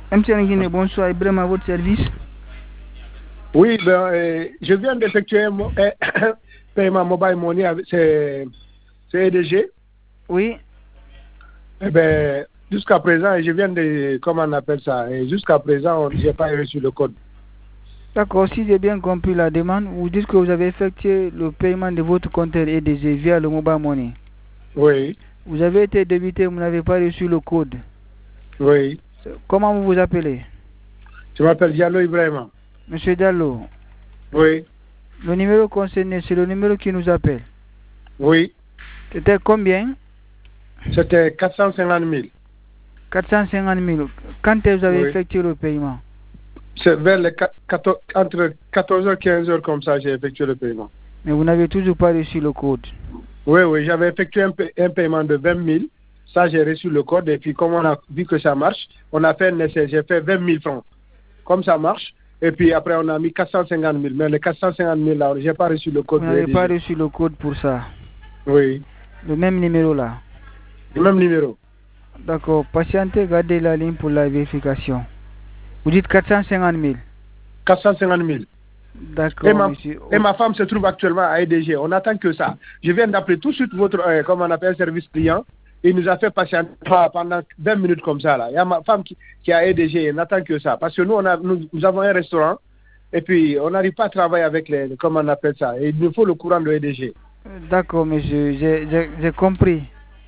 MTN Guinée, bonsoir, Ibrahim, à votre service. Oui, je viens d'effectuer un paiement mobile money avec c'est EDG. Oui. Eh bien, jusqu'à présent, je viens de, comment on appelle ça, et jusqu'à présent, je n'ai pas reçu le code. D'accord, si j'ai bien compris la demande, vous dites que vous avez effectué le paiement de votre compte EDG via le mobile money. Oui. Vous avez été débité, vous n'avez pas reçu le code. Oui. Comment vous vous appelez? Je m'appelle Diallo Ibrahima. Monsieur Diallo. Oui. Le numéro concerné, c'est le numéro qui nous appelle. Oui. C'était combien? C'était 450 000. 450 000. Quand est-ce que vous avez Oui. effectué le paiement? C'est vers les entre 14h et 15h comme ça, j'ai effectué le paiement. Mais vous n'avez toujours pas reçu le code. Oui, oui, j'avais effectué un paiement de 20 000. Ça, j'ai reçu le code. Et puis, comme on a vu que ça marche, on a fait un essai. J'ai fait 20 000 francs. Comme ça marche. Et puis, après, on a mis 450 000. Mais les 450 000 là, je n'ai pas reçu le code. Vous n'avez pas reçu le code pour ça? Oui. Le même numéro là? Le même numéro. D'accord. Patientez, gardez la ligne pour la vérification. Vous dites 450 000? 450 000. D'accord, monsieur. Et ma femme se trouve actuellement à EDG. On attend que ça. Je viens d'appeler tout de suite votre, comme on appelle, service client. Il nous a fait patienter pendant 20 minutes comme ça. Là. Il y a ma femme qui est à EDG. On n'attend que ça. Parce que nous avons un restaurant. Et puis, on n'arrive pas à travailler avec les, comment on appelle ça. Et il nous faut le courant de EDG. D'accord, monsieur. J'ai compris.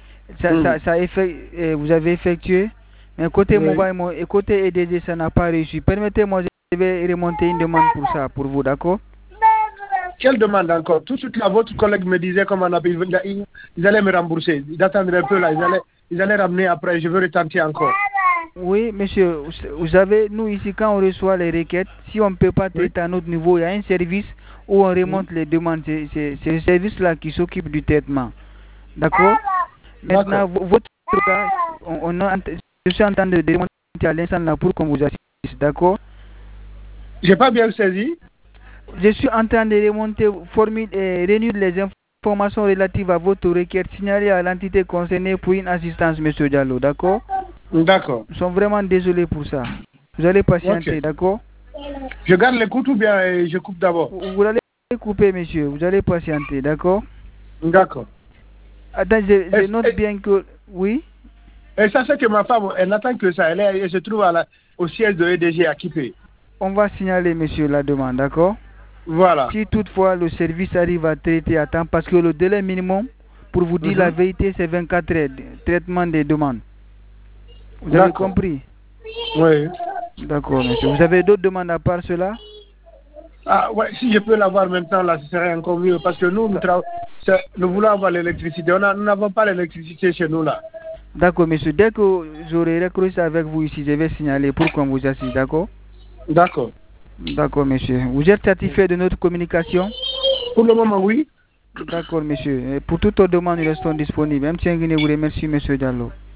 Vous avez effectué. Mais côté mobile et côté EDG, ça n'a pas réussi. Permettez-moi, je vais remonter une demande pour ça, pour vous, d'accord? Quelle demande encore? Tout de suite là, votre collègue me disait comment on appelle, ils allaient me rembourser. Ils attendraient un peu là, ils allaient ramener après, je veux retenter encore. Oui, monsieur, vous savez, nous ici, quand on reçoit les requêtes, si on ne peut pas traiter à notre niveau, il y a un service où on remonte les demandes. C'est ce service-là qui s'occupe du traitement. D'accord? Maintenant, votre cas, je suis en train de remonter à l'instant là pour qu'on vous assiste. D'accord? J'ai pas bien saisi. Je suis en train de remonter, réunir les informations relatives à votre requête signalée à l'entité concernée pour une assistance, monsieur Diallo. D'accord? D'accord. Nous sommes vraiment désolés pour ça. Vous allez patienter, d'accord? Je garde l'écoute ou bien je coupe d'abord? Vous allez couper, monsieur. Vous allez patienter, d'accord? D'accord. Attends, je note bien que... Oui? Et ça, c'est que ma femme, elle n'attend que ça. Elle se trouve au siège de EDG à Kipé. On va signaler, monsieur, la demande, d'accord? Voilà. Si toutefois le service arrive à traiter à temps, parce que le délai minimum, pour vous dire la vérité, c'est 24 heures, traitement des demandes. Vous avez compris? Oui. D'accord, monsieur. Vous avez d'autres demandes à part cela? Ah, ouais, si je peux l'avoir maintenant, là, ce serait encore mieux. Parce que nous voulons avoir l'électricité. Nous n'avons pas l'électricité chez nous, là. D'accord, monsieur. Dès que j'aurai raccroché avec vous ici, je vais signaler pour qu'on vous assiste, d'accord? D'accord. D'accord, monsieur. Vous êtes satisfait de notre communication? Pour le moment, oui. D'accord, monsieur. Et pour toute autre demande, nous restons disponibles. M. Guinée vous remercie, monsieur Diallo.